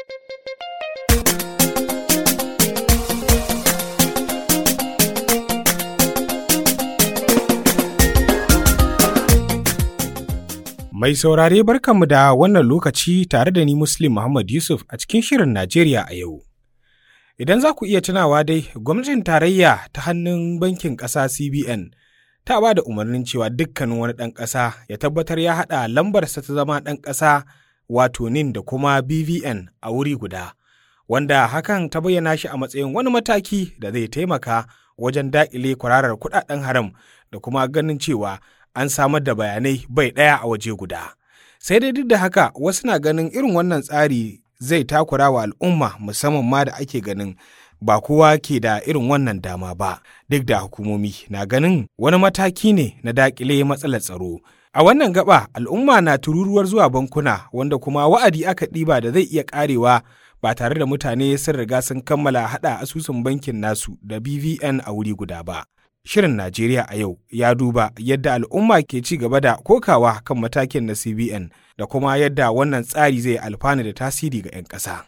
Mai saurare barkanmu da wannan lokaci tare da ni Muslim Muhammad Yusuf a cikin shirin Najeriya a yau. Idan za ku iya tunawa dai, gwamnatin tarayya ta hannun bankin ƙasa CBN ta ba da umarnin cewa dukkanin wani ɗan ƙasa ya tabbatar ya haɗa lambarsa ta zama ɗan ƙasa wato NIN da kuma BVN a wuri guda, wanda hakan ta bayyana shi a matsayin wani mataki da zai taimaka wajen daƙile kwararar kuɗaɗen haram da kuma ganin cewa an samar da bayanai bai ɗaya a waje guda. Sai dai duk da haka wasu na ganin irin wannan tsari zai takura wa al'umma musamman ma da ake ganin ba kowa ke da irin wannan dama ba, duk da hukumomi na ganin wani mataki ne na daƙile matsalar tsaro. A wannan gaba al'umma na tururuwar zuwa bankuna wanda kuma wa'adi aka ɗiba da zai iya ƙarewa ba tare da mutane sun riga sun kammala haɗa asusun bankin nasu da BVN a wuri guda ba. Shirin Najeriya a yau ya duba yadda al'umma ke ci gaba da kokawa kan matakin na CBN da kuma yadda wannan tsari zai alfana da tasiri ga 'yan ƙasa.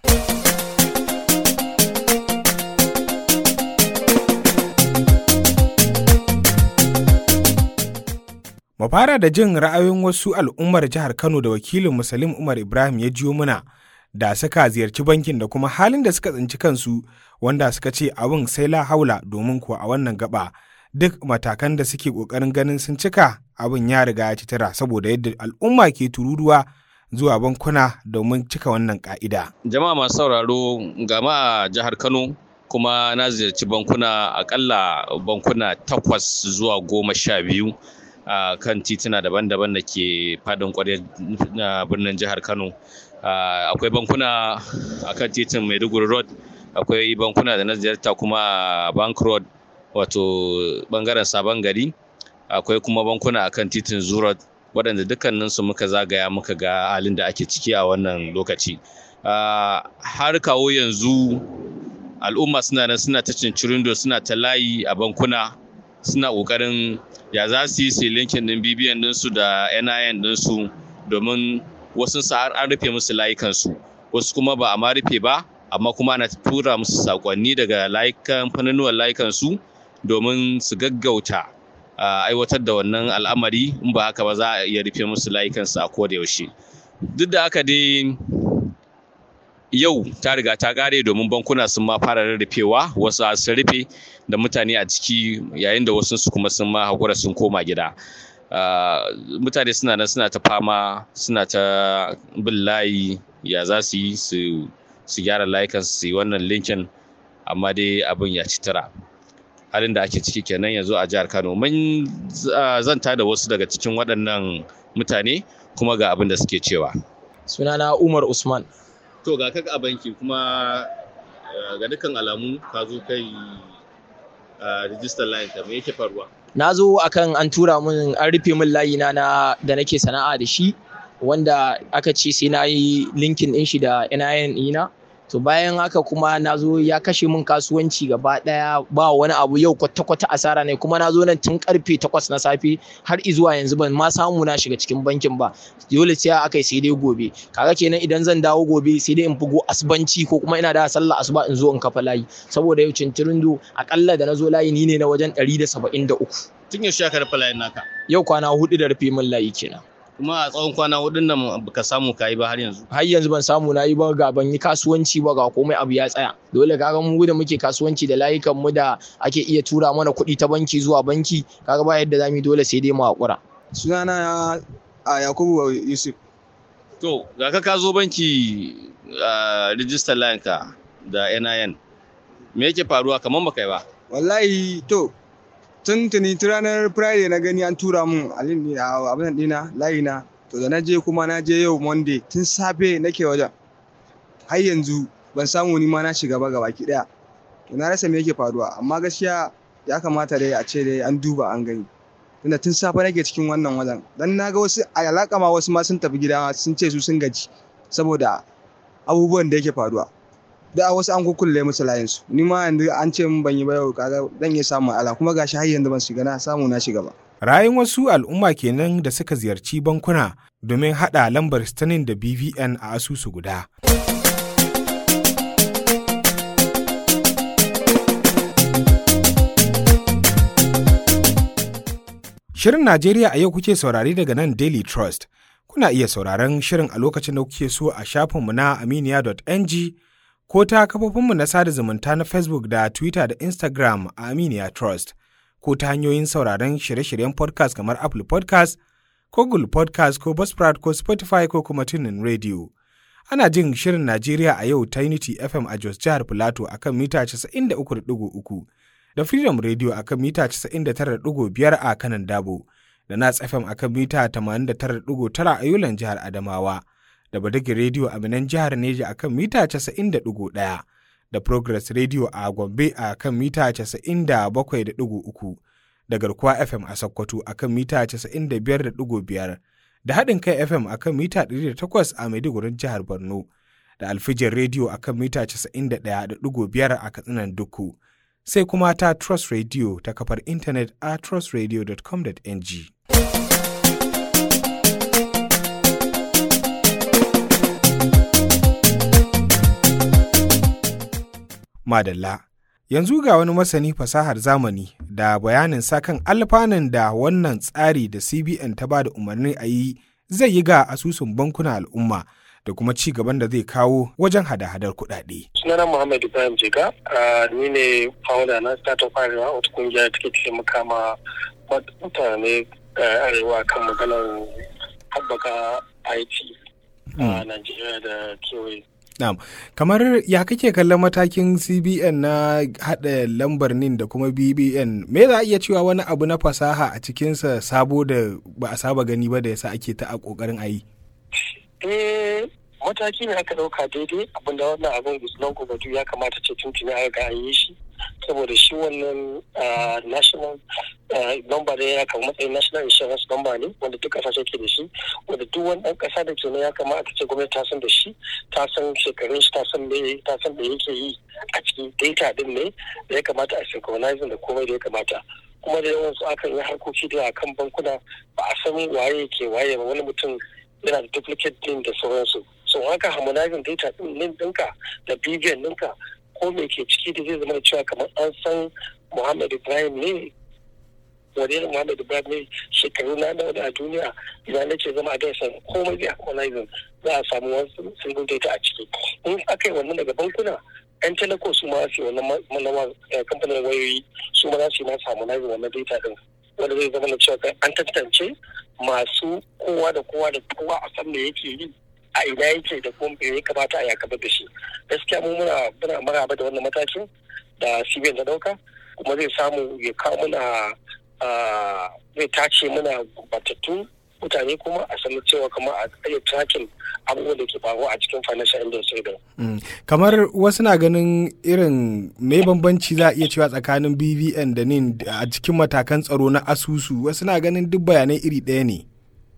Mu fara da jin ra'ayoyin wasu al'ummar jihar Kano da wakilin Muslim Umar Ibrahim ya jiyo muna da suka ziyarci bankin da kuma halin da suka tsinci kansu, wanda suka ce abin sai la haula, domin kuwa a wannan gaba duk matakan da suke ƙoƙarin ganin sun cika abin ya riga ya ci tara saboda yadda al'umma ke tururuwa zuwa bankuna domin cika wannan ƙa'ida. Jama'a masu sauraro, gama a jihar Kano kuma na ziyarci bankuna akalla bankuna 8 zuwa 12 a kan tituna daban-daban da ke fadin ƙwaryar birnin jihar Kano. Akwai bankuna a kan titin Maiduguri Road, akwai bankuna da na ziyarta kuma a Bank Road wato bangaren Sabon Gari, akwai kuma bankuna a kan titin Zoo Road, waɗanda dukkaninsu muka zagaya muka ga halin da ake ciki a wannan lokaci. Har kawo yanzu al'umma suna ta cincirindo, suna ta layi a bankuna, suna ƙoƙarin ya za su yi linkin ɗin BBN ɗinsu da NIN ɗinsu, domin wasu har an rufe musu layukansu, wasu kuma ba a ma rufe ba, amma kuma ana tura musu saƙonni daga fannuwan layukansu domin su gaggauta aiwatar da wannan al'amari, in ba haka ba za a iya rufe musu layukansu a koda yaushe. Duk da haka dai yau ta riga ta ƙare, domin bankuna sun ma fara rarrafewa, wasu sun rufe da mutane a ciki, yayin da wasu su kuma sun ma haƙura sun koma gida. Mutane suna nan suna ta fama, suna ta bin layi ya za su yi su gyara layukansu su yi wannan linkin, amma dai abin ya ci tara. Halin da ake ciki kenan yanzu a jihar Kano. Mun zanta da wasu daga cikin waɗannan mutane kuma ga abin da suke cewa. Sunana Umar Usman. To ga kaka a banki kuma ga dukkan alamu ka zo kai register line ka, me yake faruwa? Na zo akan an tura min, an rufe min layi na da nake sana'a da shi, wanda aka ce sai na yi linkin ɗin shi da NIN ɗina. To bayan haka kuma na zo ya kashe min kasuwanci gaba ɗaya, ba wani abu, yau kwata-kwata asara ne, kuma na zo nan tun karfe 8 na safe har izuwa yanzu ban ma samu na shiga cikin bankin ba. Dole sai aka yi sai dai gobe. Kaga kenan idan zan dawo gobe sai dai in bugo asubanci, ko kuma ina da sallah asuba in zo in kafa layi, saboda yau cincirindo akalla da na zo layi ni ne na wajen 173. Tun yaushe aka rufe layin naka? Yau kwana 4 da rufe min layi kenan. Kuma a tsawon kwana 4 nan baka samu ka yi ba har yanzu? Har yanzu ban samu na yi ba, ga ban yi kasuwanci ba, ga komai abu ya tsaya. Dole kaga mu da muke kasuwanci da layukan mu da ake iya tura mana kuɗi ta banki zuwa banki, kaga ba yadda zamu yi, dole sai dai mu haƙura. Sunana Yakubu Yusuf. To ga ka zo banki register line ka da NIN, me yake faruwa kamar baka yi ba? Wallahi to tuntuni ranar Friday na gani an tura mun abin dina layi na, to da na je kuma na je yau Monday tun safe nake wajen, har yanzu ban samu ni ma na shiga ba gabaki daya. To na rasa me yake faruwa, amma gaskiya ya kamata dai a ce dai an duba an gani, tunda tun safe nake cikin wannan wajen. Dan naga wasu a alaka ma wasu ma sun tafi gida sun ce su sun gaji saboda abubuwan da yake faruwa. Da wasu an kukulle musu layinsu, ni ma yanzu an ce min ban yi ba yau, kaga dan iya samu ala, kuma gashi har yanzu ban shiga na samu na shiga ba. Ra'ayin wasu al'umma kenan da suka ziyarci bankuna domin haɗa lambar stanin da BVN a asusu guda. Shirin Najeriya a yau kuke saurari daga nan Daily Trust. Kuna iya sauraron shirin a lokacin da kuke so a shafinmu na aminiya.ng ko ta kafofinmu na sada zumunta na Facebook da Twitter da Instagram a Aminiya Trust, ko ta hanyoyin sauraron shirye-shiryen podcast kamar Apple Podcast ko Google Podcast ko Buzzsprout ko Spotify ko kuma TuneIn Radio. Ana jin shirin Najeriya a yau ta Unity FM a Jos Jihar Filato a kan mita 93.3 da Freedom Radio a kan mita 99.5 a Kanan Dabo, da Nats FM a kan mita 89.9 a Yolan Jihar Adamawa, da Badagi Radio a Minan Jihar Neja a kan mita 90.1, da Progress Radio a Gombe a kan mita 97.3, da Garkuwa FM a Sokoto a kan mita 95.5, da Haɗin Kai FM a kan mita 108 a Maiduguri Jihar Borno, da Alfijin Radio a kan mita 91.5 a Katsinan Dukku, sai kuma ta Trust Radio ta kafar intanet a trustradio.com.ng. Madalla. Yanzu ga wani masani fasahar zamani da bayanin sakan alfanun da wannan tsari da CBN ta ba da umarni a yi zai yi ga asusun bankuna al'umma da kuma ci gaban da zai kawo wajen hada-hadar kuɗaɗe. Sunana Muhammad Ibrahim Jega, ni ne founder na Startup Arewa, wata kungiya da take taimaka ma mutane arewa kan maganar haɓaka IT a Najeriya da kewaye. Na'am, kamar ya kake kallon matakin CBN na haɗa lambar NIN da kuma BBN, me za a iya cewa wani abu na fasaha a cikinsa sabo da ba a saba gani ba da yasa ake ta a ƙoƙarin a yi? Mataki ne aka ɗauka daidai, abinda wannan abin islam gobatu ya kamata ce tuntuni a ga an yi shi, saboda shi wannan national number da ya kama matsayin national insurance number ne wanda duk ƙasashe ke da shi, wanda duk wani ɗan ƙasa da ke ya kamata ce gwamnati ta san da shi, ta san shekarun shi, ta san da yake yi a cikin data din ne da ya kamata a synchronizing da komai da ya kamata. Kuma da yawansu akan yi harkoki da kan bankuna ba a san waye ke waye ba, wani mutum yana da duplicate din da sauransu. So haka harmonizing data din nin ɗinka da BVN ɗinka ko me ke ciki da zai zama da cewa kamar an san Muhammad Ibrahim ne, wani Muhammad Ibrahim ne, shekaru na wani a duniya, idan nake zama a dasa komai zai harmonizing, za a samu wasu single data a ciki. In aka yi wannan daga bankuna, yan teleko su ma su yi wannan kamfanin wayoyi su ma za su yi masu harmonizing wannan data din, wanda zai zama da cewa an tantance masu kowa da kowa a san me yake yi, a ina yake da kuma ya kamata a yakabar da shi. Gaskiya mu muna maraba da wannan matakin da CBN ta dauka, kuma zai samu ya kawo muna zai tace muna gurbatattu mutane kuma a sanar cewa kamar a tsaye tracking abubuwan da ke faruwa a cikin financial industry din. Kamar wasu na ganin irin mai bambanci za a iya cewa tsakanin BVN da NIN a cikin matakan tsaro na asusu, wasu na ganin duk bayanai iri ɗaya ne.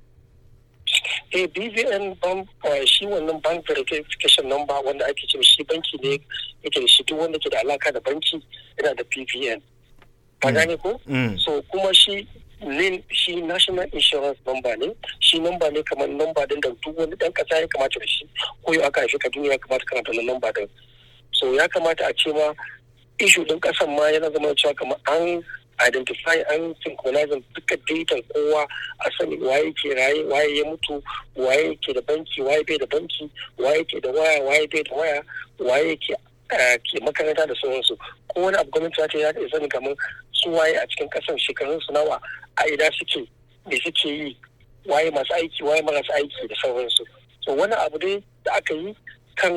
BVN shi wannan bank verification number wanda ake cewa shi banki ne yake da shi, duk wanda ke da alaka da banki yana da BVN. Ka gane ko? So kuma shi NIN shi national insurance number ne, shi number ne kamar number din da duk wani dan kasa ya kamata da shi, ko yau aka haifi ka duniya ya kamata kana da wannan number din. So ya kamata a ce ma issue din kasan ma yana zama cewa kamar an identify an synchronizing duka datan kowa, a sani waye ke raye, waye ya mutu, waye ke da banki, waye bai da banki, waye ke da waya, waye bai da waya, waye ke makaranta da sauransu. Ko wani abu gwamnati ta ya sani kamar su waye a cikin kasan, shekarun su nawa, a ina suke, me suke yi, waye masu aiki, waye marasa aiki da sauransu. So wani abu dai da aka yi kan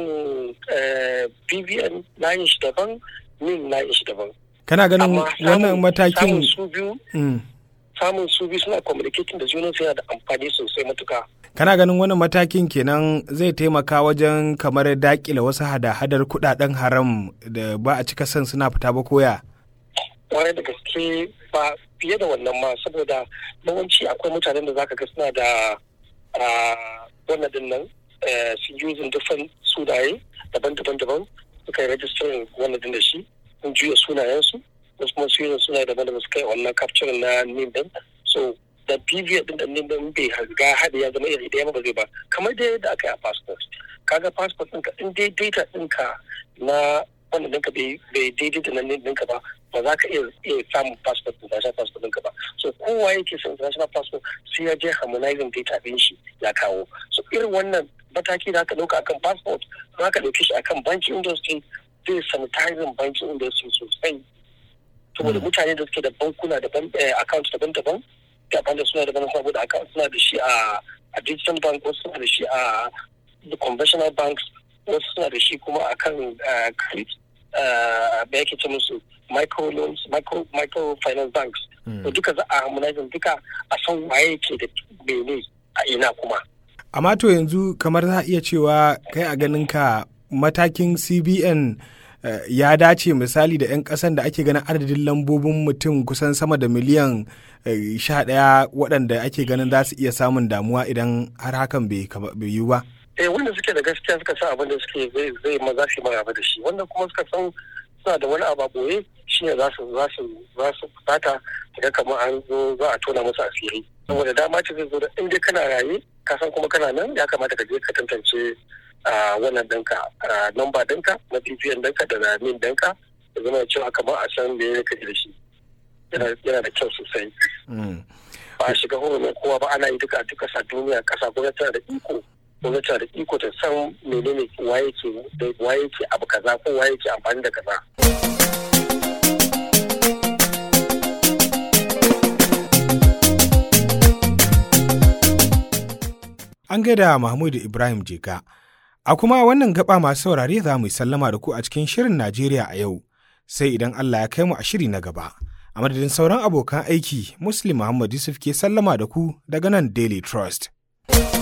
BVN na yin shi daban, NIN na yin shi daban. Kana ganin wannan matakin samun su biyu suna communicating da junan yana da amfani sosai matuka. Kana ganin wannan matakin kenan zai taimaka wajen kamar dakile wasu hada-hadar kudaden haram da ba a cika son suna fita ba koya? Wani da gaske ba fiye da wannan ma, saboda yawanci akwai mutanen da zaka ga suna da wannan din nan su using different sunaye daban-daban suka yi registering wannan din da shi, sun juya sunayensu, wasu kuma su yi sunaye daban-daban suka yi wannan capturing na NIN din. So da PVN din da NIN din bai ga hada ya zama iri ɗaya ba zai ba, kamar dai yadda aka yi a passport. Kaga passport ɗinka in dai data ɗinka na wannan ɗinka bai daidai da nan ɗinka ba za ka iya samun passport ɗinka ɗinka ba. so kowa yake son international passport sai ya je harmonizing data din shi ya kawo. So irin wannan mataki da aka dauka akan passport za ka dauke shi akan banking industry zai sanitizing banking industry sosai. Saboda mutane da suke da bankuna daban account daban-daban gaban da suna daban saboda account suna da shi a digital bank, wasu suna da shi a the conventional banks, wasu suna da shi kuma akan credit da yake ce musu micro finance banks. To duka za a harmonizing duka a san waye ke da mene a ina kuma. Amma to yanzu kamar za a iya cewa kai a ganin ka matakin CBN ya dace misali da 'yan ƙasan da ake ganin adadin lambobin mutum kusan sama da miliyan 11 waɗanda ake ganin za su iya samun damuwa idan har hakan bai yiwu ba. Wanda suke da gaskiya suka san abin da suke zai maza shi maraba da shi, wanda kuma suka san suna da wani abu boye shi ne za su fata daga kamar an zo za a tona musu asiri. Saboda dama ce zai zo da inda kana raye ka san kuma kana nan ya kamata ka je ka tantance wannan danka namba danka na PPN danka da NIN danka da zama cewa kamar a san me ya kaji da shi yana da kyau sosai. Ba a shiga hurumin kowa ba, ana yi duka sa duniya kasa gwamnati tana da iko ta san menene waye ke abu kaza ko waye ke amfani da kaza. An gaida Mahmud Ibrahim Jeka. A kuma wannan gaba masu saurare za mu yi sallama da ku a cikin shirin Najeriya a yau, sai idan Allah ya kai mu a shiri na gaba. A madadin sauran abokan aiki, Muslim Muhammad Yusuf ke sallama da ku daga nan Daily Trust.